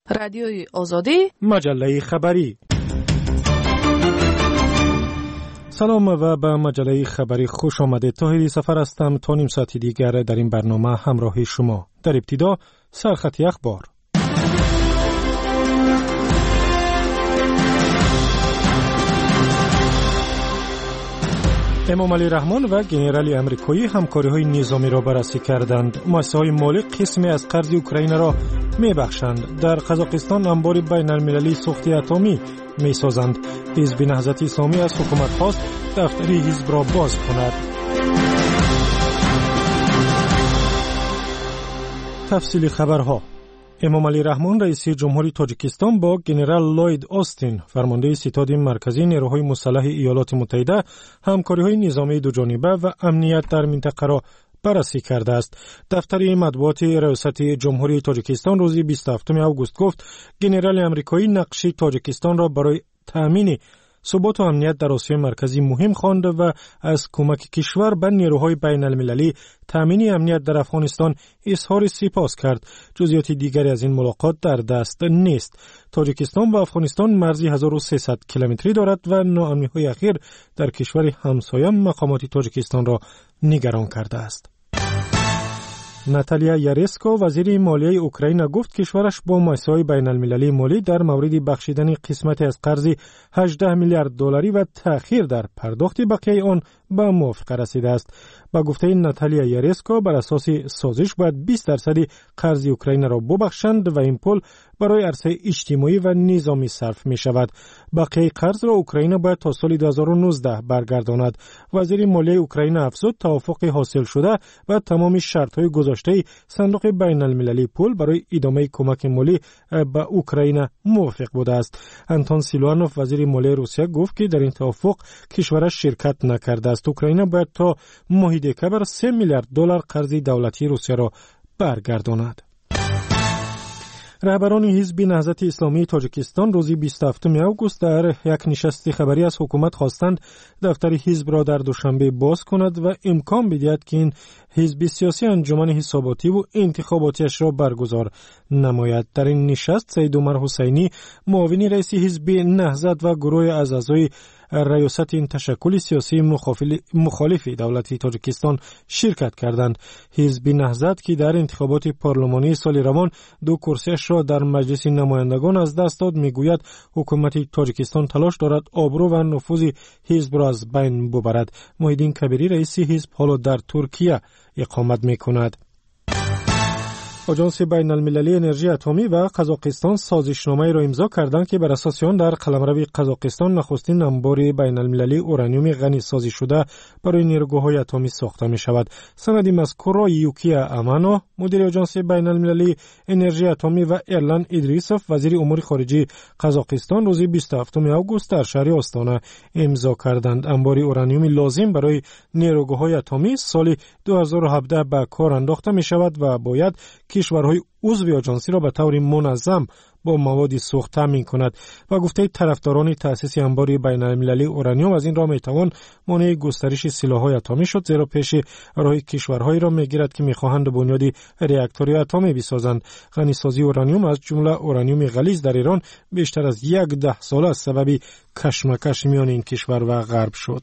رادیوی آزادی، مجله خبری. سلام و به مجله خبری خوش آمدید. طاهری سفر هستم. تا نیم ساعت دیگر در این برنامه همراه شما. در ابتدا سرخط اخبار. امام علی رحمان و گنرال امریکایی همکاری‌های نظامی را بررسی کردند. مؤسسه‌های مالی قسمی از قرض اوکراین را می‌بخشند. در قزاقستان انبار بین‌المللی سوخت اتمی می‌سازند. حزب نهضت اسلامی از حکومت خواست دفتر حزب را باز کند. تفصیل خبرها. امام علی رحمان رئیس جمهوری تاجیکستان با گنرال لوید آستین فرمانده ستاد مرکزی نیروهای مسلح ایالات متحده همکاری‌های نظامی دوجانبه و امنیت در منطقه را بررسی کرده است. دفتر مطبوعات ریاست جمهوری تاجیکستان روز 27 آگوست گفت گنرال امریکایی نقش تاجیکستان را برای تأمین ثبات و امنیت در آسیای مرکزی مهم خواند و از کمک کشور به نیروهای بین المللی تأمین امنیت در افغانستان اظهار سپاس کرد. جزئیات دیگری از این ملاقات در دست نیست. تاجیکستان و افغانستان مرزی 1300 کیلومتری دارد و ناامنی‌های اخیر در کشور همسایه مقامات تاجیکستان را نگران کرده است. ناتالیا یارسکو وزیر مالیه اوکراین گفت کشورش با مؤسسه‌های بین‌المللی مالی در مورد بخشیدن قسمتی از قرض 18 میلیارد دلاری و تأخیر در پرداخت بقیه آن به موافقه رسیده است. با گفته ناتالیا یارسکو بر اساس سازش باید 20% قرض اوکراین را ببخشند و این پول برای عرصه اجتماعی و نظامی صرف می شود. بقیه قرض را اوکراین باید تا سال 2019 برگرداند. وزیر مالیه اوکراین افزود توافق حاصل شده و تمام شرط‌های گذاشته صندوق بین المللی پول برای ادامه کمک مالی به اوکراین موافق بوده است. آنتون سیلوانوف وزیر مالیه روسیه گفت که در این توافق کشورش شرکت نکرده است. اوکراین باید تا ماه دکمبر 3 میلیارد دلار قرض دولتی روسیه را برگرداند. رهبران حزب نهضت اسلامی تاجیکستان روز 27 آگوست در یک نشست خبری از حکومت خواستند دفتر حزب را در دوشنبه باز کند و امکان بدهد که این حزب سیاسی انجمن حساباتی و انتخاباتیش را برگزار نماید. در این نشست سید عمر حسینی معاون رئیس حزب نهضت و گروه از اعضای ریاست این تشکل سیاسی مخالف دولت تاجیکستان شرکت کردند. حزب نهضت که در انتخابات پارلمانی سال روان 2 کرسیش را در مجلس نمایندگان از دست داد میگوید حکومت تاجیکستان تلاش دارد آبرو و نفوذ حزب را از بین ببرد. محیدین کبیری رئیس حزب حالا در ترکیه اقامت میکند. آژانس بین المللی انرژی اتمی و قزاقستان سازشنامه را امضا کردند که بر اساس آن در قلمرو قزاقستان نخستین انبار بین المللی اورانیوم غنی سازی شده برای نیروگاه‌های اتمی ساخته می شود. سند مذکور را یوکیا امانو مدیر آژانس بین المللی انرژی اتمی و ایرلان ادریسوف وزیر امور خارجه قزاقستان روز 27 آگوست در شهر آستانه امضا کردند. انبار اورانیوم لازم برای نیروگاه‌های اتمی سال 2017 به کار انداخته می شود و باید کشورهای عضو آژانس را به طور منظم با مواد سوخت تامین کند. و گفته طرفداران تأسیس انبار بین المللی اورانیوم از این راه میتوان مانع گسترش سلاح‌های اتمی شد، زیرا پیش راه کشورهایی را میگیرد که میخواهند بنیاد راکتور اتمی بسازند. غنیسازی اورانیوم از جمله اورانیوم غلیظ در ایران بیشتر از 10 سال از سبب کشمکش میان این کشور و غرب شد.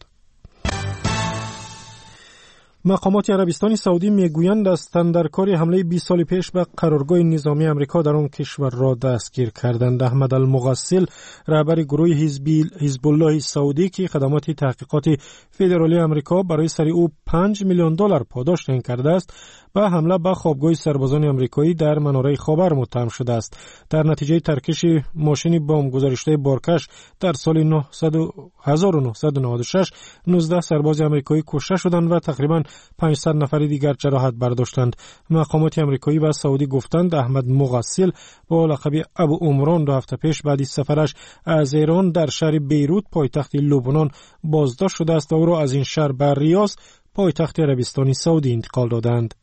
مقامات عربستان سعودی میگویند دستاندرکار حمله 20 سال پیش به قرارگاه نظامی امریکا در آن کشور را دستگیر کردند. احمد المغسل رهبر گروه حزب الله سعودی که خدمات تحقیقات فدرالی امریکا برای سر او 5 میلیون دلار پاداش تعیین کرده است و حمله به خوابگاه سربازان امریکایی در مناره خاور متهم شده است. در نتیجه ترکش ماشین بمب گذاشته بارکش در سال 1996 19 سرباز امریکایی کشته شدند و تقریباً 500 نفر دیگر جراحت برداشتند. مقامات امریکایی و سعودی گفتند احمد مغسل با لقب ابو عمران 2 هفته پیش بعد از سفرش از ایران در شهر بیروت پایتخت لبنان بازداشت شده است و او را از این شهر به ریاض پایتخت عربستان سعودی انتقال دادند.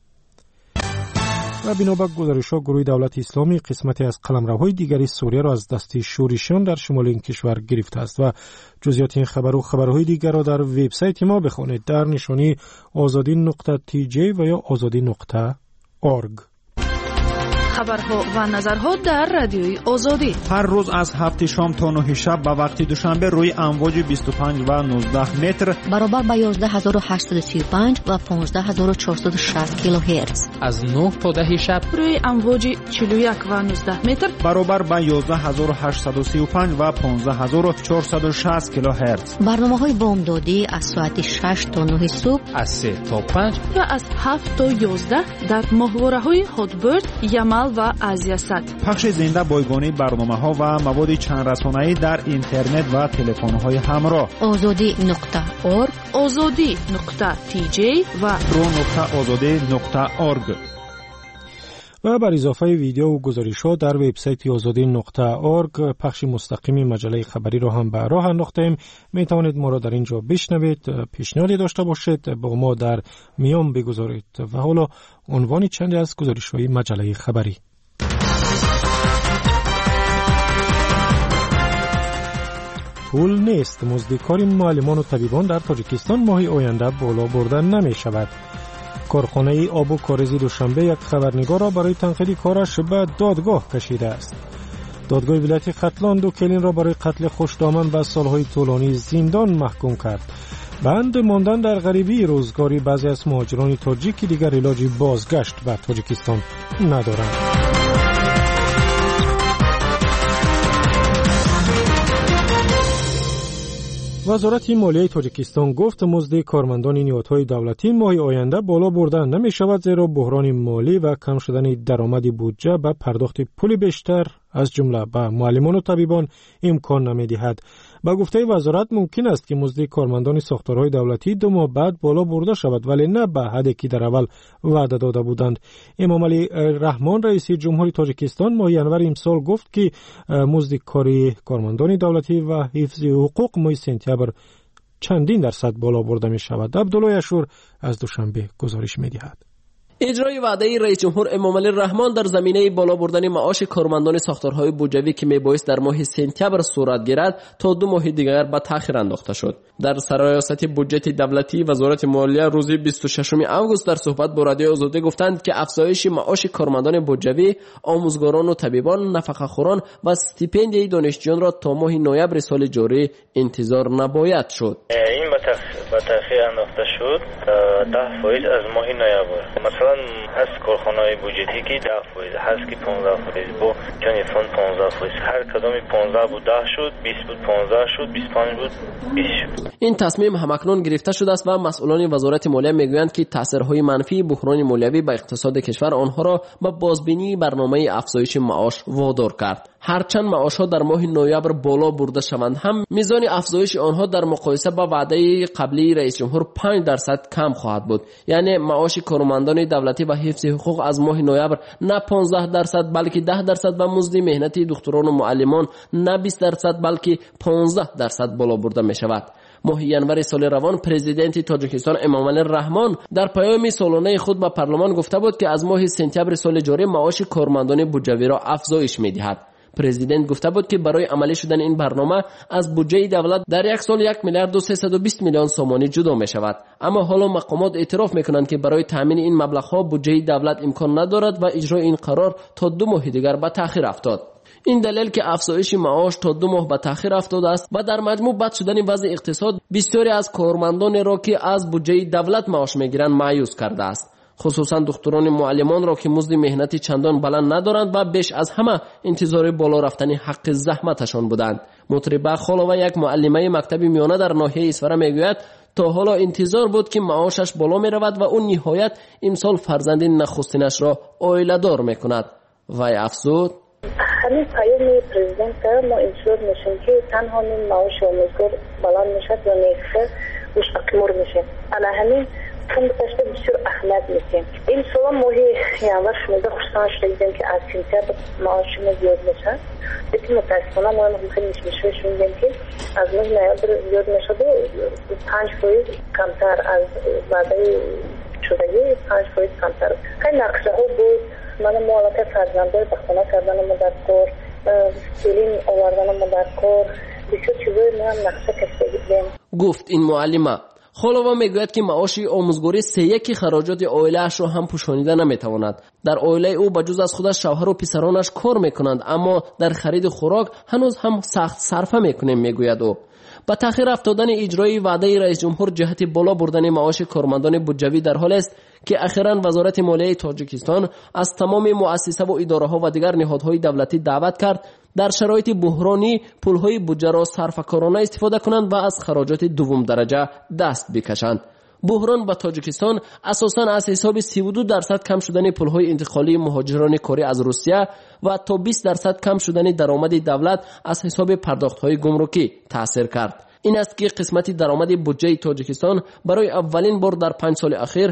و بنابر گزارش‌ها گروه دولت اسلامی قسمتی از قلمروهای دیگری سوریه را از دست شورشیان در شمال این کشور گرفته است. و جزئیات این خبر و خبرهای دیگر را در وبسایت ما بخوانید در نشانی azadi.tj و یا azadi.org. خبرها و نظرها در رادیوی آزادی هر روز از 7 شام تا 9 شب به وقت دوشنبه روی امواج 25 و 19 متر برابر با 11835 و 15460 کیلوهرتز. از 9 تا 10 شب روی امواج 41 و 19 متر برابر با 11835 و 15460 کیلوهرتز. برنامه‌های بامدادی از ساعت 6 تا 9 صبح، از 3 تا 5 و از 7 تا 11 در ماهواره‌های هاتبرد، یمل و آزیاسات. پخش زنده بایگانی برنامه‌ها و مواد چند رسانه‌ای در اینترنت و تلفن‌های همراه. azadi.org، azadi.tj و pro.azadi.org. و بر اضافه ویدیو و گزارش‌ها در وبسایت azadi.org پخش مستقیم مجله خبری را هم به راه انداختیم. می توانید ما را در اینجا بشنوید. پیشنهادی داشته باشید با ما در میان بگذارید. و حالا عنوان چندی از گزارش‌های مجله خبری. پول نیست. مزدکار معلمان و طبیبان در تاجیکستان ماه آینده بالا بردن نمی شود. کارخانه آب و کاریزی دوشنبه یک خبرنگار را برای تنقیح کارش به دادگاه کشیده است. دادگاه ولایت ختلان 2 کلین را برای قتل خوشدامن و سالهای طولانی زندان محکوم کرد. بند ماندن در غریبی روزگاری بعضی از مهاجران تاجیک دیگر علاج بازگشت به تاجیکستان ندارند. وزارت مالیه تاجیکستان گفت مزد کارمندان نهادهای دولتی ماه آینده بالا بردن نمی شود، زیرا بحران مالی و کم شدن درآمد بودجه به پرداخت پول بیشتر از جمله به معلمان و طبیبان امکان نمی دهد. با گفته وزارت ممکن است که مزد کارمندان ساختارهای دولتی 2 ماه بعد بالا برده شود، ولی نه به حدی که در اول وعده داده بودند. امام علی رحمان رئیس جمهوری تاجیکستان ماه ینور امسال گفت که مزد کاری کارمندان دولتی و حفظ حقوق ماه سپتامبر چندین درصد بالا برده می شود. عبدالله اشور از دوشنبه گزارش می دهد. اجرای وعده رئیس جمهور امام علی رحمان در زمینه بالا بردن معاش کارمندان ساختارهای بودجوی که میبایست در ماه سپتامبر صورت گیرد تا 2 ماه دیگر به تأخیر انداخته شد. در سرایست بودجه دولتی وزارت مالیه روز 26 آگوست در صحبت با رادیو آزادی گفتند که افزایش معاش کارمندان بودجوی، آموزگاران و طبیبان، نفقه‌خوران و استیپندیای دانشجویان را تا ماه نوامبر سال جاری انتظار نباید شد. این به تأخیر انداخته شد 10% از ماه نوامبر. مثلا هست کارخانه‌های بودجتی که 10% هست که 15% با جان فوند 15%. هر کدامی 15 بود 10 شد، 20 بود 15 شد، 25 بود 20 شد. این تصمیم همکنون گرفته شده است و مسئولان وزارت مالیه میگویند که تاثیرهای منفی بحران مالیوی به اقتصاد کشور آنها را به بازبینی برنامه افزایش معاش وادار کرد. هرچند معاشها در ماه نوامبر بالا برده شوند هم میزان افزایش آنها در مقایسه با وعده قبلی رئیس جمهور 5% کم خواهد بود. یعنی معاش کارمندان دولتی و حفظ حقوق از ماه نوامبر نه 15% بلکه 10% و مزد مهنتی دکتران و معلمان نه 20% بلکه 15% بالا برده می شود. ماه ینور سال روان پرزیدنت تاجیکستان امام علی رحمان در پیام سالانه خود به پارلمان گفته بود که از ماه سپتامبر سال جاری معاش کارمندان بودجوی را افزایش می دهد. پرزیدنت گفته بود که برای عملی شدن این برنامه از بودجه دولت در یک سال 1 میلیارد و 320 میلیون سومانی جدا می شود. اما حالا مقامات اعتراف میکنند که برای تامین این مبلغ ها بودجه دولت امکان ندارد و اجرای این قرار تا 2 ماه دیگر به تأخیر افتاد. این دلیل که افزایش معاش تا 2 ماه به تأخیر افتاده است و در مجموع بد شدن وضع اقتصاد بسیاری از کارمندان را که از بودجه دولت معاش میگیرند مایوس کرده است. خصوصا دکتران معلمان را که مزد مهنتی چندان بلند ندارند و بیش از همه انتظار بالا رفتن حق زحمتشان بودند. مطربه خالوه یک معلمه مکتب میانه در ناحیه اسفره میگوید تا حالا انتظار بود که معاشش بالا می رود و اون نهایت امسال فرزند نخستینش را عائله دار می کند. وی افزود همین پیام پرزیدنت ما انتظار میشیم که تنها معاش آموزگار بلند میشد یا نیفه مستقمر میشه. علی همین پونکتش بسیار اهمیت میدیم. این سال ماهی ینور شما خوشحال شدیم که از سپتامبر معاشمون زیاد میشه. لیکن متاسفانه ما خیلی میشه میگیم که از ماه نوامبر زیاد میشه و 5% کمتر از وعده شدگی 5% کمتر. خیلی نقشه ها بود. من مالک فرزنده به خانه کردن ما در کار، سیلین آوردن ما در کار، بسیار چیزای ما نقشه کشیده بودیم. گفت این معلمه. خالووا میگوید که معاش آموزگاری 3/1 خراجات عائله‌اش را هم پوشانیده نمیتواند. در عائله او بجز از خودش شوهر و پسرانش کار میکنند، اما در خرید خوراک هنوز هم سخت صرفه میکنیم میگوید او. با تأخیر افتادن اجرای وعده رئیس جمهور جهت بالا بردن معاش کارمندان بودجوی در حال است که اخیراً وزارت مالیه تاجیکستان از تمام مؤسسه و اداره‌ها و دیگر نهادهای دولتی دعوت کرد در شرایط بحرانی پولهای بودجه را صرفه‌کارانه استفاده کنند و از خراجات دوم درجه دست بکشند. بحران با تاجیکستان اساساً از حساب 32% کم شدن پولهای انتقالی مهاجران کاری از روسیه و تا 20% کم شدن درآمد دولت از حساب پرداخت‌های گمرکی تأثیر کرد. این است که قسمت درآمد بودجه تاجیکستان برای اولین بار در 5 سال اخیر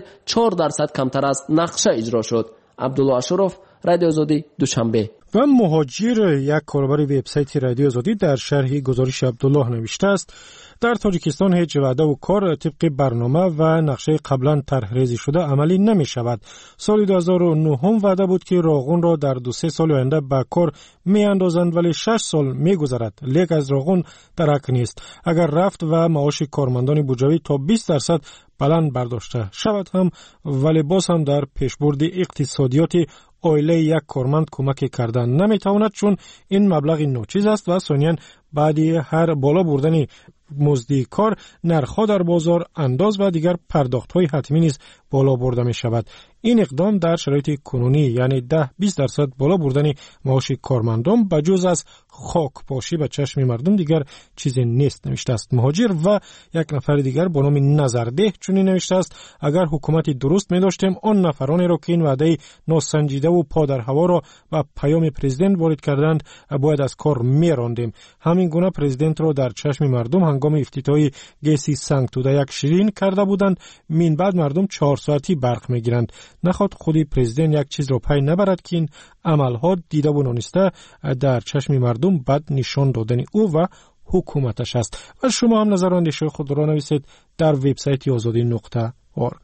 4% کمتر از نقشه اجرا شد. عبدالله اشرف، رادیو آزادی، دوشنبه. و مهاجر، یک کاربر وبسایت رادیو آزادی، در شرح گزارش عبدالله نوشته است در تاجیکستان هیچ وعده و کار طبق برنامه و نقشه قبلا طرح‌ریزی شده عملی نمی شود. سال 2009 هم وعده بود که راغون را در 2-3 سال آینده به کار می اندازند، ولی 6 سال می گذرد. لیک از راغون درک نیست. اگر رفت و معاش کارمندان بودجوی تا 20% بلند برداشته شود هم، ولی باز هم در پیشبرد اقتصادیات عائله یک کارمند کمک کردن نمیتواند، چون این مبلغ ناچیز است و ثانیاً بعدی هر بالا بردن مزد کار نرخ‌ها در بازار انداز و دیگر پرداخت‌های حتمی نیز بالا برده می شود. این اقدام در شرایط کنونی یعنی 10-20% بالا بردن معاش کارمندان بجز از خاک پاشی به چشم مردم دیگر چیزی نیست، نوشته است مهاجر. و یک نفر دیگر با نام نظرده چنین نوشته است اگر حکومت درست می داشتیم آن نفرانی را که این وعده ناسنجیده و پا در هوا را و پیام پرزیدنت وارد کردند باید از کار می راندیم. همین گونه پرزیدنت را در چشم مردم هنگام افتتاحی گسی سنگتوده یک شیرین کرده بودند. من بعد مردم 4 ساعتی برق می گیرند. نخواد خودی پرزیدنت یک چیز را پی نبرد که این عملها دیده و نانسته در چشم مردم بد نشان دادن او و حکومتش است. و شما هم نظر و اندیشه خود را نویسید در وبسایت azadi.org.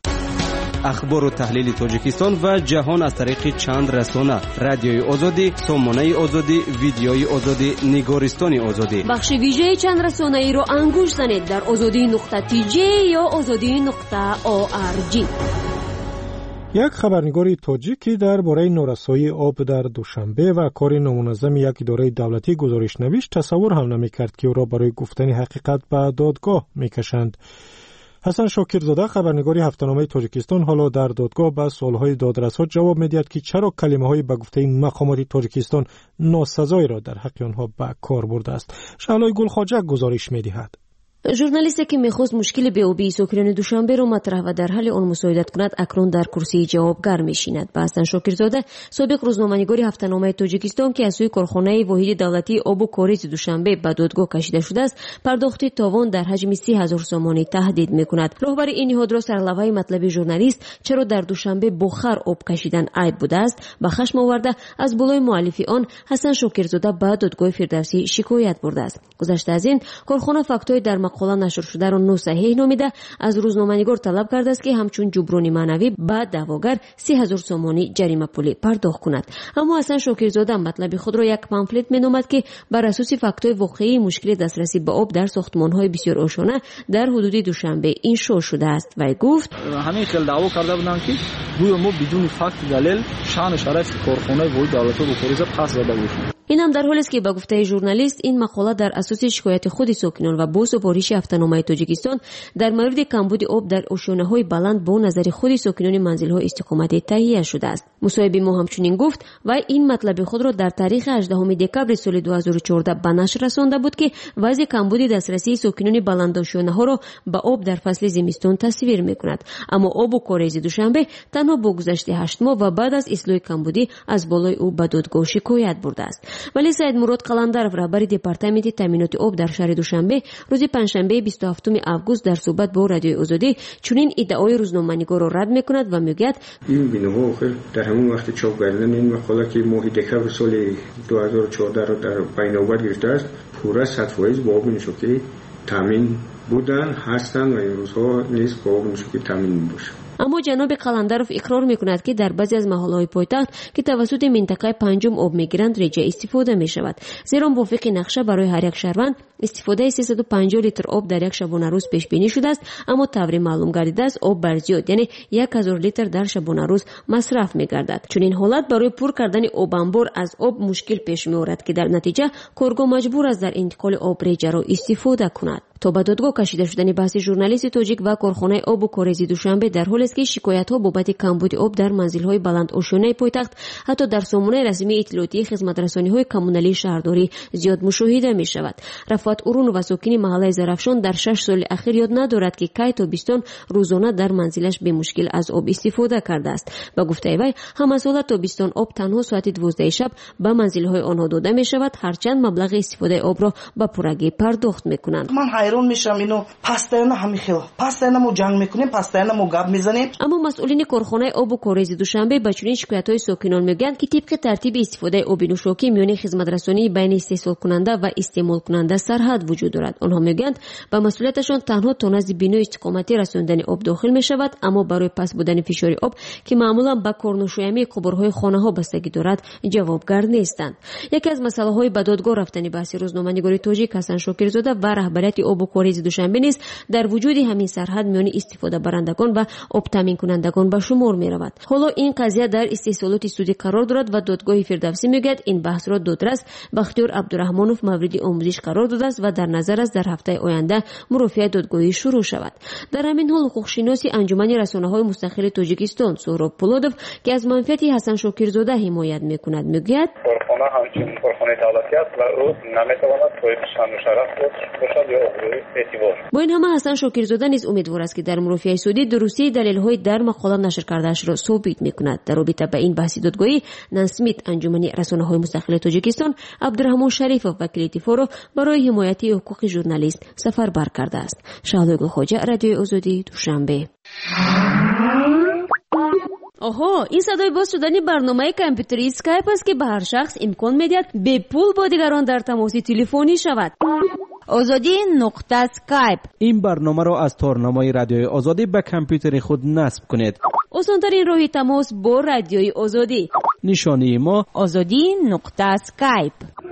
اخبار و تحلیل تاجیکستان و جهان از طریق چند رسانه: رادیوی آزادی، سامانه آزادی، ویدیوی آزادی، نگارستان آزادی. بخش ویژه چند رسانه ای را انگوش زنید در azadi.tj یا azadi.org. یک خبرنگار تاجیکی درباره نارسایی آب در دوشنبه و کار نامنظم یک اداره دولتی گزارش نوشت تصور هم نمی‌کرد که او را برای گفتن حقیقت به دادگاه می‌کشند. حسن شاکرزاده، خبرنگار هفته‌نامه تاجیکستان، حالا در دادگاه به سوال‌های دادرس‌ها جواب می‌دهد که چرا کلمه‌های به گفته مقامات تاجیکستان ناسزایی را در حق آنها به کار برده است. شعلای گلخواجه گزارش می‌دهد. ژورنالیستی که می‌خواست مشکل بی‌آبی ساکنان دوشنبه را مطرح و در حال آن مساعدت کند اکنون در کرسی جوابگر می‌شیند. حسن شاکرزاده، سابق روزنامه‌نگار هفته‌نامه تاجیکستان که از سوی کارخانه واحد دولتی آب و کاریز دوشنبه به دادگاه کشیده شده است، پرداخت تاوان در حجم 30,000 سامانی تهدید می‌کند. راهبر این نهاد را سرلوحه مطلب ژورنالیست چرا در دوشنبه بخار آب کشیدن عیب بوده است به خشم آورده از بالای مؤلف آن حسن شاکرزاده به دادگاه فردوسی شکایت برده است. گذشته از این کارخانه فاکتور در مقاله نشر شده را ناصحیح نامیده از روزنامه‌نگار طلب کرده است که همچون جبران معنوی به دعواگر 30,000 سامانی جریمه پولی پرداخت کند. اما حسن شاکرزاده مطلب خود را یک پامفلت می‌نامد که بر اساس فاکتور واقعی مشکل دسترسی به آب در ساختمان‌های بسیار آشنا در حدود دوشنبه انشا شده است و گفت همین خیلی دعوا کرده بودند که گویا ما بدون فاکت دلیل شأن شرف کارخانه واحد دولتی و کاریز پس زده بودیم. این هم در حالی است که به گفته ژورنالیست این مقاله در اساس شکایت خود ساکنان و با سفارش هفته‌نامه تاجیکستان در مورد کمبود آب در آشیانه‌های بلند با نظر خود ساکنان منزل‌های استقامتی تهیه شده است. مصاحب ما همچنین گفت و این مطلب خود را در تاریخ 18 دکمبر سال 2014 به نشر رسانده بود که وضع کمبود دسترسی ساکنان بلند آشیانه‌ها را به آب در فصل زمستان تصویر می‌کند. اما آب و کاریز دوشنبه تنها با گذشت 8 ماه و بعد از اصلاح کمبودی از بالای او به دادگاه شکایت برده است. ولی سید مراد قلندرов رهبر دپارتمنت تامینات آب در شهر دوشنبه روز پنجشنبه 27 آگوست در صحبت با رادیو آزادی چنین ادعای روزنامه‌نگار را رد می‌کند و میگوید این بینه‌ها در همون وقت چاپ کردن این مقاله که ماه دکمبر سال 2014 را در بین‌آور گرفته است پورا 100% با آب نشوکی تامین بودن هستند و این روزها نیز با آب نشوکی تامین می‌باشند. اما جناب قلندرов اقرار میکند که در بعضی از محله‌های پایتخت که توسط منطقه پنجم آب میگیرند رجع استفاده میشود، زیرا موافق نقشه برای هر یک شهروند استفاده 350 لیتر آب در یک شبانه روز پیش بینی شده است، اما طوری معلوم گردیده است آب بر زیاد یعنی 1000 لیتر در شبانه روز مصرف میگردد. چون این حالت برای پر کردن آب انبار از آب مشکل پیش میآورد که در نتیجه کارگاه مجبور است در انتقال آب رجع را استفاده کند. تا به دادگاه کشیده شدن بحث ژورنالیست تاجیک و کارخانه آب و کاریزی دوشنبه در حالی است که شکایت‌ها بابت کمبود آب در منزل‌های بلند آشیانه پایتخت حتی در سامانه رسمی اطلاعاتی خدمت رسانی‌های کمونالی شهرداری زیاد مشاهده می‌شود. رفعت اورون و ساکن محله زرافشان در 6 سال اخیر یاد ندارد که کی تابستان روزانه در منزلش به مشکل از آب استفاده کرده است. با گفته وی همه سال تابستان آب تنها ساعت 12 شب به منزل‌های آنها داده می‌شود، هرچند مبلغ استفاده آب را به پورگی پرداخت می‌کنند. حیران میشم اینو پستایانه همین خیلی پستایانه ما جنگ میکنیم، پستایانه ما گپ میزنیم. اما مسئولین کارخانه آب و کاریزی دوشنبه با چنین شکایت‌های ساکنان میگویند که طبق ترتیب استفاده آب نوشاکی میان خدمت رسانی بین استحصال کننده و استعمال کننده سرحد وجود دارد. آنها میگویند با مسئولیتشان تنها تا نزد بینای استقامتی رساندن آب داخل میشود، اما برای پس بودن فشار آب که معمولا با کارنوشیمی قبرهای خانه‌ها بستگی دارد جوابگر نیستند. یکی از مسائل‌های به دادگاه رفتن بحث روزنامه‌نگاری تاجیک حسن شاکرزاده و رهبریت آب و کاریزی دوشنبه نیز در وجود همین سرحد میان استفاده برندگان و آب تامین کنندگان به شمار می رود. حالا این قضیه در استحصالات سودی قرار دارد و دادگاه فردوسی میگوید این بحث را دادرس بختیار عبدالرحمنوف مورد آموزش قرار داده است و در نظر است در هفته آینده مرافعه دادگاهی شروع شود. در همین حال حقوق‌شناس انجمن رسانه‌های مستقل تاجیکستان سهراب پولادوف که از منفعت حسن شاکرزاده حمایت میکند میگوید کارخانه همچنین کارخانه دولتی است و او نمیتواند صاحب شأن و شرف باشد یا ابروی اعتبار. با این همه حسن شاکرزاده نیز امیدوار است که در مرافعه سودی درستی دلایل‌های در مقاله نشر کرده‌اش را ثابت می‌کند. در رابطه با این بحث دادگاهی نسمیت انجمن رسانه‌های مستقل تاجیکستان عبدالرحمن شریفов وکیل تیفورو برای حمایت حقوق ژورنالیست سفربر کرده است. شهلا گلخواجه رادیوی آزادی دوشنبه. آها، این صدای باز شدن برنامه کامپیوتری اسکایپ است که به هر شخص امکان می‌دهد به پول با دیگران در تماس تلفنی شود. آزادی نقطه اسکایپ. این برنامه را از تارنمای رادیوی آزادی به کامپیوتر خود نصب کنید. آسان‌ترین راه تماس با رادیوی آزادی. نشانی ما آزادی نقطه اسکایپ.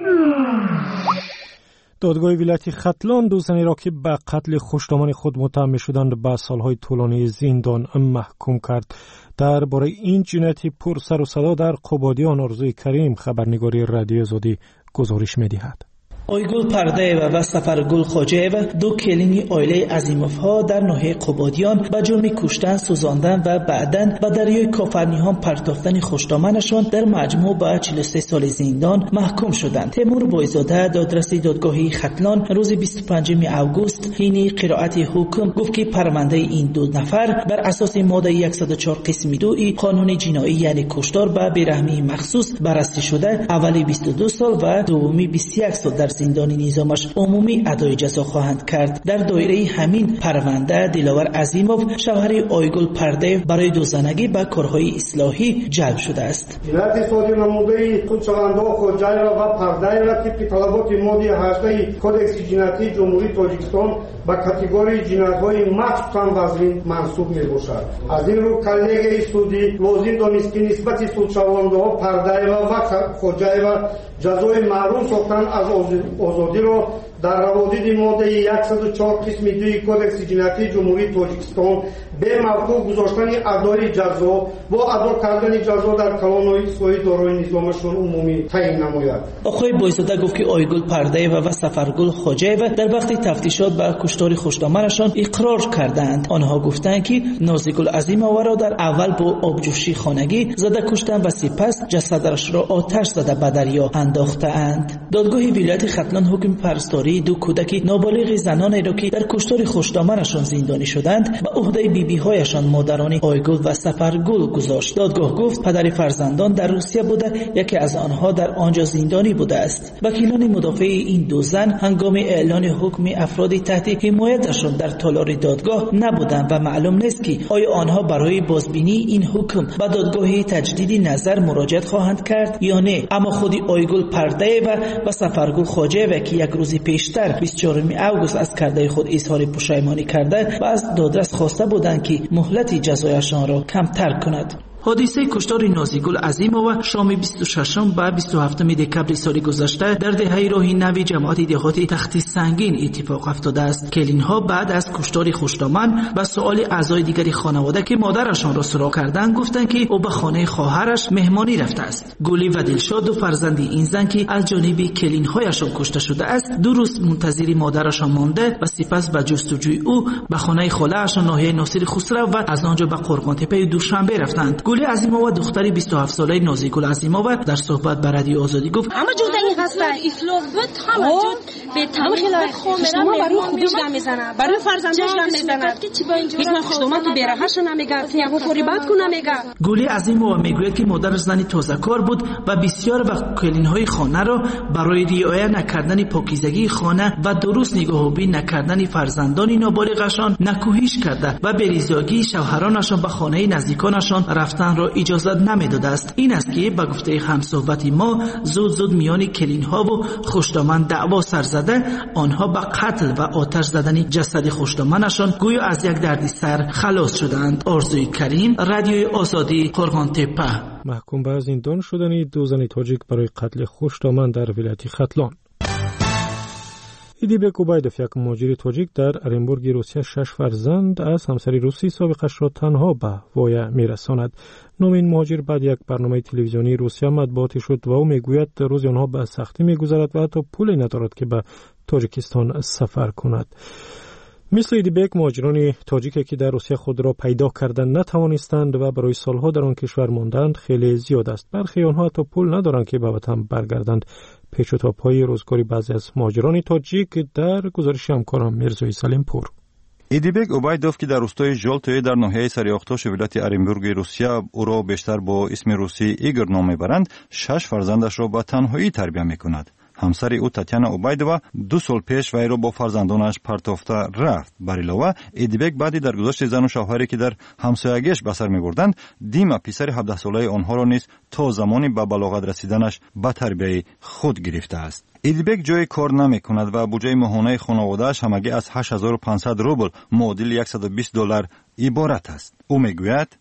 دادگاه ولایت ختلان دو زنی را که به قتل خوشنامان خود متهم شدند به سالهای طولانی زندان محکوم کرد. درباره این جنایت پر سر و صدا در قبادیان آرزوی کریم خبرنگاری رادیو آزادی گزارش می‌دهد. آیگل پرده‌ایو و سفرگل خواجه‌ایو دو کلینی عائله عظیم‌ها در ناحیه قبادیان به جرم کشتن، سوزاندن و بعداً به دریای کافرنیهان پرتافتن خوشنامانشان در مجموع به 43 سال زندان محکوم شدند. تیمور بایزاده دادرسی دادگاهی ختلان روز 25 اوگوست حین قرائت حکم گفت که پرونده این دو نفر بر اساس ماده 104 قسم 2 قانون جنایی یعنی کشتار به بیرحمی مخصوص بررسی شده، اولی 22 سال و دومی 21 سال در زندان نظامش عمومی ادای جزا خواهند کرد. در دایره همین پرونده دلاور عظیموف شوهر آیگل پرده برای دوزنگی به کارهای اصلاحی جلب شده است. جنایت صادر نموده سودشونده خواجه‌ایو و پرده‌ایو را طبق طلبات ماده 18 کدکس جنایتی جمهوری تاجیکستان به کاتگوری جنایت‌های مخصوصاً وزین منصوب می‌باشد. از این رو کلگی سودی لازم دانست که نسبت سودشونده پرده‌ایو و خواجه‌ایو جزای معروف ساختن از آزادی را در روادید ماده 104 قسم 2 کدکس جنایتی جمهوری تاجیکستان به موقوف گذاشتن ادای جزا و ادا کردن جزا در کلان اصلاحی دارای نظامشون عمومی تعیین نماید. آقای بایزاده گفت که آیگل پرده‌ایو و سفرگل خواجه‌ایو در وقت تفتیشات به کشتار خوشنامانشان اقرار کردند. آنها گفتند که نازیگل عظیم‌آور را در اول با آبجوشی خانگی زده کشتند و سپس جسدش را آتش زده به دریا انداختند. دادگاه ولایت ختلان حکم پرستاری دو کودک نابالغ زنان را که در کشتار خوشنامانشان زندانی شدند به عهده بیبی‌هایشان مادران آیگل و سفرگل گذاشت. دادگاه گفت پدر فرزندان در روسیه بوده، یکی از آنها در آنجا زندانی بوده است. وکیلان مدافع این دو زن هنگام اعلان حکم افرادی تحت حمایتشان در تالار دادگاه نبودند و معلوم نیست که آیا آنها برای بازبینی این حکم به دادگاه تجدید نظر مراجعت خواهند کرد یا نه. اما خود آیگل پرده و سفرگل خواجه‌ایو که یک روز پیش پیشتر 24 اوگوست از کرده خود اظهار پشیمانی کرده و از دادرس خواسته بودند که مهلت جزایشان را کمتر کند. حادثه کشتار نازیگل عظیمова شام 26 و 27 دکبر سال گذشته در دهه راه نوی جماعت دهاتی تخت سنگین اتفاق افتاده است. کلین‌ها بعد از کشتار خوشدامن و سؤال اعضای دیگری خانواده که مادرشان را سراغ کردند گفتند که او به خانه خواهرش مهمانی رفته است. گلی و دلشاد دو فرزند این زن که از جانب کلین‌هایشان کشته شده است 2 روز منتظر مادرشان مانده و سپس به جستجوی او به خانه خاله‌اش ناحیه ناصر خسرو و از آنجا به قرقان‌تپه دوشنبه رفتند. گلی عظیمova دختری 27 ساله نازیگل عظیمova در صحبت با رادیو آزادی گفت همه جور این هست اسلام بود همه جور به تمام شما برای خودش گم میزنه برای فرزندش گم میزنه هیچ من خوشدامن تو بیرهش نمیگه یهو فریبت کنه میگه. گلی عظیمova میگوید که مادرش زنی تازه‌کار بود و بسیار وقت کلین‌های خانه را برای رعایت نکردن پاکیزگی خانه و درست نگاه‌آوری نکردن فرزندان نابالغشان نکوهش کرده و بریزاگی شوهرانشان به خانه نزدیکانشان رفتن را اجازه نمیداده است. این است که به گفته همصحبت ما زود میان کلین‌ها و خوشدامن دعوا سر زده آنها به قتل و آتش زدن جسد خوشدامنشان گویا از یک دردسر خلاص شدند. آرزوی کریم، رادیوی آزادی، قرقان‌تپه. محکوم به زندان شدن 2 زن تاجیک برای قتل خوشدامن در ولایت ختلان. ایدیبک اوبایدوف یک مهاجر تاجیک در ارنبورگ روسیه 6 فرزند از همسر روسی سابقش را تنها به وایه میرساند. نام این مهاجر بعد یک برنامه تلویزیونی روسیه مطبوعاتی شد و او میگوید روز آنها به سختی میگذرد و حتی پولی ندارد که به تاجیکستان سفر کند. مثل ایدیبک مهاجران تاجیکی که در روسیه خود را پیدا کردند نتوانستند و برای سالها در آن کشور ماندند خیلی زیاد است. برخی آنها حتی پول ندارند که به وطن برگردند. پیچ و تاب‌های روزگاری بعضی از مهاجران تاجیک در گزارش همکارم میرزای سلیم پور. ایدیبک اوبایدوف که در روستای ژولتوی در ناحیه سریاختاش ولایت ارنبورگ روسیه او را بیشتر با اسم روسی ایگور نام میبرند 6 فرزندش را به تنهایی تربیت میکند. همسر او تاتیانا اوبایدووا 2 سال پیش وی را با فرزندانش پرتافته رفت. بر علاوه ایدیبک بعدی در گذشت زن و شوهری که در همسایگیش به سر میبردند دیما پسر 17 ساله آنها را نیز تا زمانی به بلاغت رسیدنش به تربیت خود گرفته است. ایدیبک جای کار نمی کند و بودجه ماهانه خانواده‌اش همگی از 8500 روبل معادل $120 عبارت است. او میگوید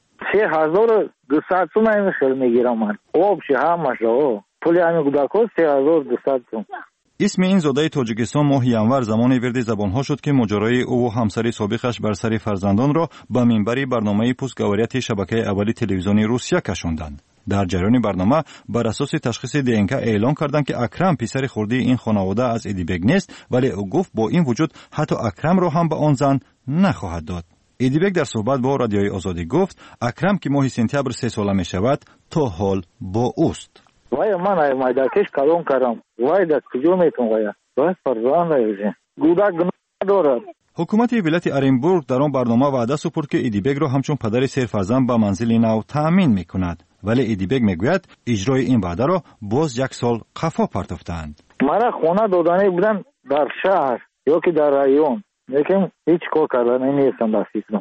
3200 سوم میگیرم من. آبش همش پولی همین گوداکو 3200 سوم. اسم این زاده تاجیکستان ماه ینور زمان ورد زبانها شد که ماجرای او و همسر سابقش بر سر فرزندان را به منبر برنامه پستگوریت شبکه اولی تلویزیونی روسیه کشاندند. در جریان برنامه بر اساس تشخیص دی&ک اعلام کردند که اکرم پسر خردی این خانواده از ایدیبک نیست، ولی او گفت با این وجود حتی اکرم را هم به آن زن نخواهد داد. ایدیبک در صحبت با رادیوی آزادی گفت اکرم که ماه سپتامبر 3 ساله می شود تا حال با اوست. وای من مایداکش کارون کردم. وای در کجا میتونم وای فرزند رایزه. گودک ندارد. حکومت ولایت ارنبورگ در آن برنامه وعده سپرد که ایدیبک را همچون پدر 3 فرزند به منزل نو تأمین میکند. ولی ایدیبک میگوید اجرای این وعده را باز 1 سال قفا پرتافتند. مرا خونه دادنی بودن در شهر یا که در رایون. لیکن هیچ کار کردن نیستم با فکرم.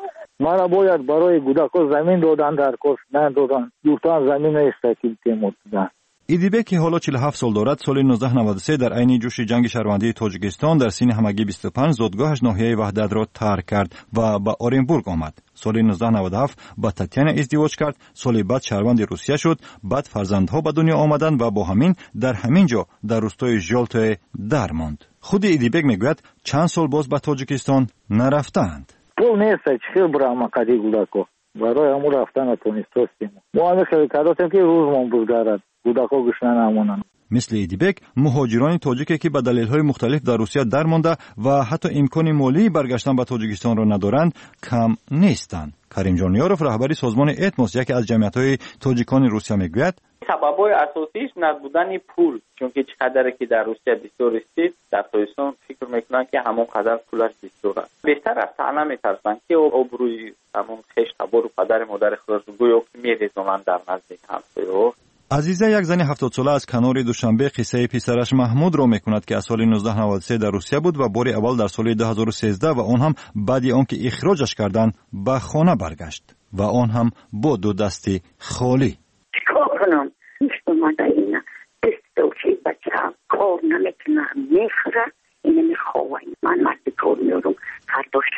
مرا باید برای گودکو زمین دادن در کس ندادن. دوستان زمین استاکیل تیمود دادن. ایدیبک که حالا 47 سال دارد سال 1993 در عین جوش جنگ شهروندی تاجیکستان در سین همگی 25 زادگاهش ناحیه وحدت را ترک کرد و به اورنبورگ آمد. سال 1997 با تاتیانا ازدواج کرد. سال بعد شهروند روسیه شد. بعد فرزندها به دنیا آمدند و با همین در همین جا در روستای ژولتوی در ماند. خود ایدیبک میگوید چند سال باز به تاجیکستان نرفتند. پول نیست چخیل برام قدی گودکو برای همون رفتن نتونستیم. ما همه خیلی کردیم که روزمون بزرگارد گودکو گشنه نمونن. مثل ایدیبک مهاجران تاجیکی که به دلایل مختلف در روسیه درمانده و حتی امکان مالی برگشتن به تاجیکستان را ندارند کم نیستند. کریم جانیاروف رهبر سازمان اتموس یکی از جمعیت‌های تاجیکان روسیه میگوید سبب‌های اساسیش نبودن پول، چون که چقدر که در روسیه بسیار است در تاجیکستان فکر میکنن که همون قدر پولش بسیار است. بیشتر از تعلیم میترسن که آبروی همون خشت و پدر مادر خودش گویا که میریزونن در نزدیک همسایه‌ها. عزیزه یک زن 70 ساله از کنار دوشنبه قصه پسرش محمود را میکند که از سال 1993 در روسیه بود و بار اول در سال 2013 و آن هم بعد آنکه اخراجش کردند به خانه برگشت و آن هم با 2 دستی خالی. چیکار کنم؟ نیست اومده اینا دست دوشی بچه هم کار نمیتونم میخوره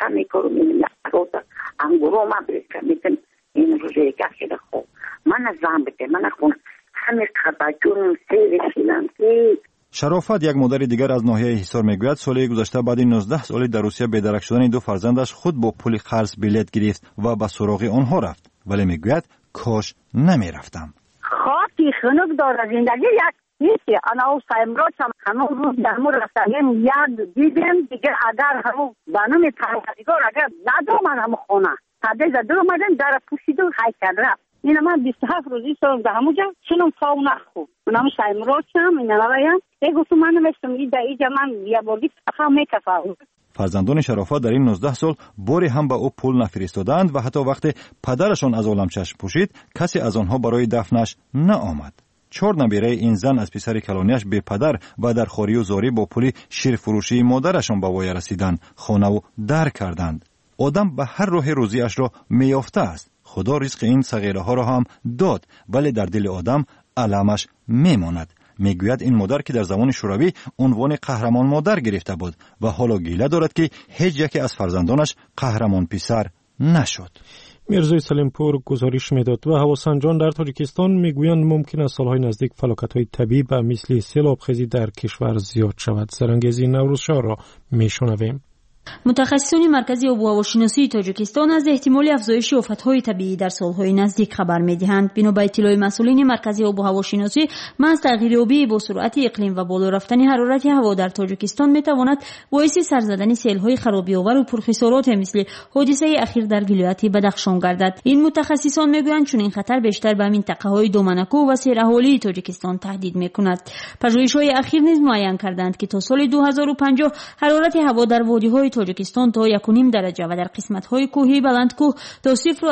میکنم این روز انگورو ما بریکم میتن این روزه که خوب من زن بده من خون همه قباجون سیرشیدم که شرافت یک مادر دیگر از ناحیه حصار میگوید سال گذشته بعد 19 سال در روسیه بیدرک شدن دو فرزندش خود با پول قرض بلیط گرفت و به سراغ آنها رفت ولی میگوید کاش نمیرفتم. خاطی خنک داره زندگی یک نیست. انا و سایمروز همون روز درمون رفتیم یاد دیدیم دیگه اگر همون بانم تنگیگار اگر ندارم همون خونه تاده زدم مادن در پوشیدو های کرده. این ما 27 روزی سال به همونجا چنم فاو نخو. منم سایمروز هم این نوایم. اگه تو منو مثل میده ایجا من یا بودی فهم میکفاو. فرزندان شرافت در این 19 سال باری هم به او پول نفرستادند و حتی وقتی پدرشان از عالم چشم پوشید کسی از آنها برای دفنش نآمد. 4 نبیره این زن از پسر کلانیش بی پدر و در خواری و زاری با پول شیر فروشی مادرشان به وای رسیدند خانه و در کردند. آدم به هر راه روزیش را میافته است. خدا رزق این صغیره ها را هم داد ولی در دل آدم علمش میماند. میگوید این مادر که در زمان شوروی عنوان قهرمان مادر گرفته بود و حالا گیله دارد که هیچ یکی از فرزندانش قهرمان پسر نشد. میرزای سلیمپور گزارش میداد و هواسنجان در تاجیکستان میگویند ممکن است سالهای نزدیک فلاکت‌های طبیعی به مثل سیلابخیزی در کشور زیاد شود. سرانگیزی نوروزشاه را میشنویم. متخصصان مرکز آب و هواشناسی تاجیکستان از احتمال افزایش آفت‌های طبیعی در سال‌های نزدیک خبر می‌دهند. بنا به اطلاع مسئولین مرکز آب و هواشناسی، محض تغییر آبی با سرعت اقلیم و بالا رفتن حرارت هوا در تاجیکستان می‌تواند باعث سر زدن سیل‌های خرابی‌آور و پرخسارات مثل حادثه اخیر در ولایت بدخشان گردد. این متخصصان می‌گویند چون این خطر بیشتر به منطقه‌های دومنکو و سیراهالی تاجیکستان تهدید می‌کند. پژوهش‌های اخیر نیز معین کردند که تا سال 2050 حرارت هوا در وادی‌های تاجیکستان تا 1.5 درجه و در قسمت‌های کوهی بلندکوه تا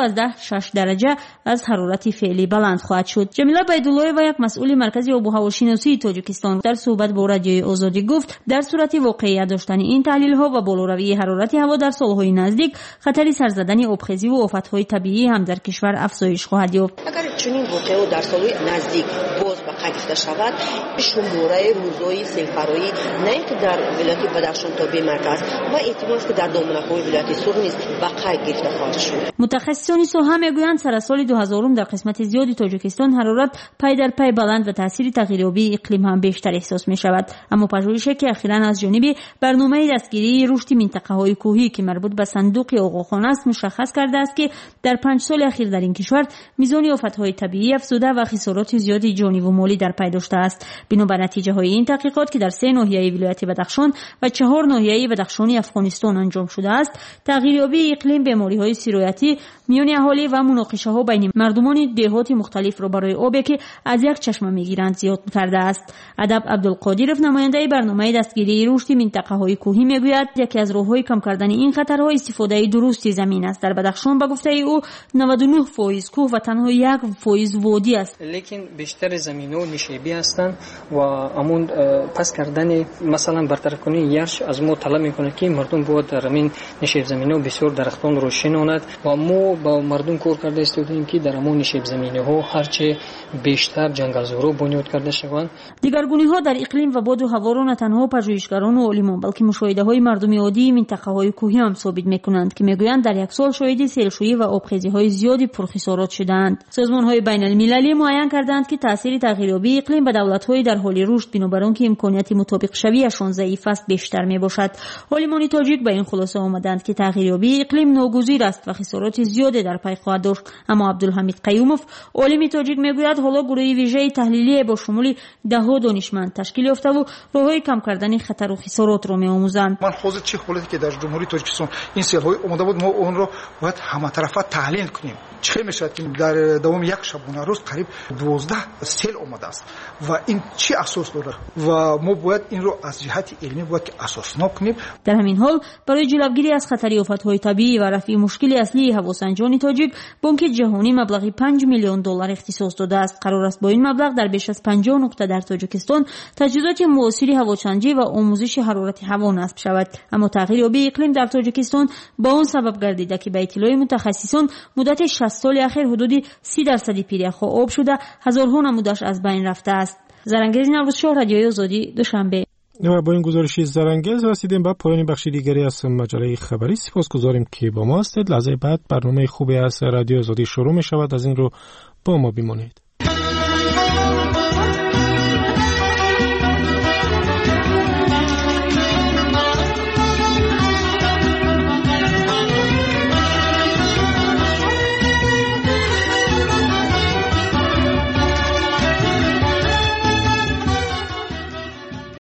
0.6 درجه از حرارت فعلی بلند خواهد شد. جمیله بیدالله و یک مسئول مرکز آب و هواشناسی تاجیکستان در صحبت با رادیوی آزادی گفت در صورت واقعیت داشتن این تحلیل‌ها و بالاروی حرارت هوا در سال‌های نزدیک خطر سر زدن آبخیزی و آفت‌های طبیعی هم در کشور افزایش خواهد یافت. اگر چنین واقعه در سال‌های نزدیک باز به گرفته شود شماره روزهای سیل‌فرایی نه اینکه در ولایت بدخشان تا به مرکز و احتمال است که در دامنه‌های ولایت سور نیز بقای گرفته خواهد شد. متخصصان ساحه میگویند سر سال 2000 در قسمت زیادی تاجیکستان حرارت پای در پای بلند و تاثیر تغییر آبی اقلیم هم بیشتر احساس می شود. اما پژوهشی که اخیراً از جانب برنامه دستگیری رشد منطقه‌های کوهی که مربوط به صندوق آقاخوان است مشخص کرده است که در 5 سال اخیر در این کشور میزان آفت‌های طبیعی افزوده و خسارات زیادی جانی و مالی در پی داشته است. بنابر نتیجه‌های این تحقیقات که در 3 ناحیه ولایت بدخشان و 4 ناحیه بدخشانی افغانستان انجام شده است، تغییریابی اقلیم، بیماری‌های سیرایتی میان اهالی و مناقشه‌ها بین مردمان دهات مختلف را برای آبی که از یک چشمه می‌گیرند زیاد کرده است. ادب عبدالقادرов نماینده برنامه دستگیری رشد منطقه‌های کوهی میگوید یکی از راه‌های کم کردن این خطرها استفاده درست زمین است. در بدخشان به گفته او 99% کوه و تنها 1% وادی است. لیکن بیشتر زمین‌ها نشیبی هستند و همون پس کردن مثلا برطرف کنی یارش از ما طلب میکنه که مردم باید در همین نشیب زمین‌ها بسیار درختان رو شناند و ما با مردم کار کرده استودیم که در همون نشیب زمین‌ها هرچه بیشتر جنگلزارو بنیاد کرده شوند. دیگرگونی‌ها در اقلیم و باد و هوا را نه تنها پژوهشگران و عالمان بلکه مشاهده‌های مردم عادی منطقه‌های کوهی هم ثابت می‌کنند که می‌گویند در یک سال شاهد سیل‌شویی و آبخیزی‌های زیادی پرخسارات شدند. سازمان‌های بین‌المللی معین کردند که تأثیر تغییریابی اقلیم به دولت‌های در حال رشد بنابر آنکه امکانیت مطابق شویشان ضعیف است بیشتر می‌باشد. عالمان تاجیک به این خلاصه آمدند که تغییریابی اقلیم ناگزیر است و خسارات زیادی در پی خواهد داشت. اما عبدالحمید قیوموف عالم تاجیک می‌گوید حالا گروه ویژه تحلیلی با شمول 10 دانشمند تشکیل یافته و راه‌های کم کردن خطر و خسارات را می‌آموزند. من حاضر چه حالتی که در جمهوری تاجیکستان این سیل‌های اومده بود ما اون رو باید همه طرفه تحلیل کنیم. چه میشه که در دوام یک شبانه روز قریب 12 سیل اومده است و این چه اساس داره و ما باید این رو از جهت علمی باید که اساسناک کنیم. در همین حال برای جلوگیری از خطر آفت‌های طبیعی و رفع مشکل اصلی هواسنجان تاجیک بانک جهانی مبلغی 5 میلیون دلار اختصاص داده است. قرار است با این مبلغ در بیش از 50 نقطه در تاجیکستان تجهیزات معاصر هواسنجی و آموزش حرارت هوا نصب شود. اما تغییریابی اقلیم در تاجیکستان با اون سبب گردیده که به اطلاع متخصصان مدت 60 سال اخیر حدود 30% پیریخ‌ها آب شده، هزارها نمودش از بین رفته است. زرنگیز نوروزشاه، رادیوی آزادی، دوشنبه. و با این گزارشی زرنگیز رسیدیم به پایان بخش دیگری از مجله خبری. سپاسگزاریم که با ما هستید. لحظه بعد برنامه خوبی از رادیو آزادی شروع می شود. از این رو با ما بمانید.